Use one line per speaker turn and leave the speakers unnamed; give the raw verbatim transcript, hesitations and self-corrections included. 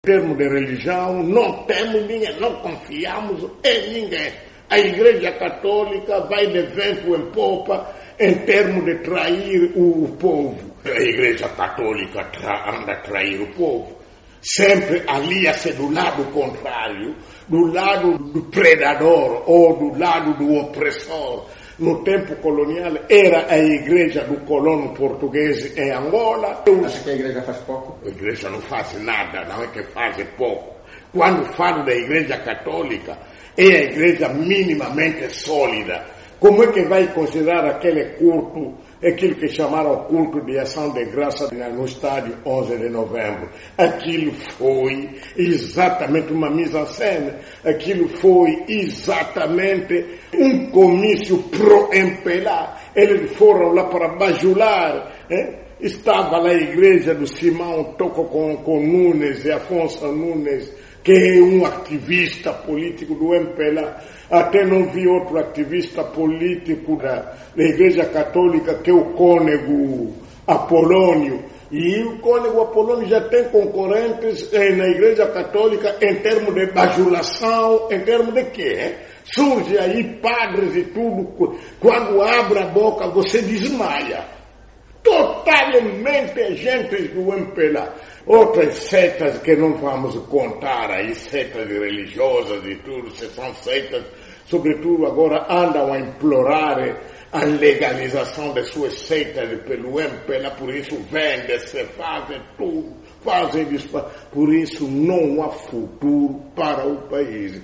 Em termos de religião, não temos ninguém, não confiamos em ninguém. A Igreja Católica vai de vento em popa em termos de trair o povo. A Igreja Católica tra- anda a trair o povo. Sempre alia-se do lado contrário, do lado do predador ou do lado do opressor. No tempo colonial era a igreja do colono português em Angola.
Acha que a igreja faz pouco?
A igreja não faz nada, não é que faz pouco. Quando falo da igreja católica, é a igreja minimamente sólida. Como é que vai considerar aquele culto, aquilo que chamaram culto de ação de graça no estádio onze de novembro? Aquilo foi exatamente uma mise-en-scène, aquilo foi exatamente um comício pro-M P L A. Eles foram lá para bajular, hein? Estava lá a igreja do Simão Toco com, com Nunes e Afonso Nunes, que é um ativista político do M P L A. Até não vi outro ativista político da, da Igreja Católica, que é o cônego Apolônio. E o cônego Apolônio já tem concorrentes eh, na Igreja Católica em termos de bajulação, em termos de quê? Eh? Surge aí padres e tudo. Quando abre a boca, você desmaia. Totalmente agentes do M P L A. Outras setas que não vamos contar aí, setas religiosas e tudo, se são setas, sobretudo agora andam a implorar a legalização de suas setas pelo M P L A, por isso vendem-se, fazem tudo, fazem isso, por isso não há futuro para o país.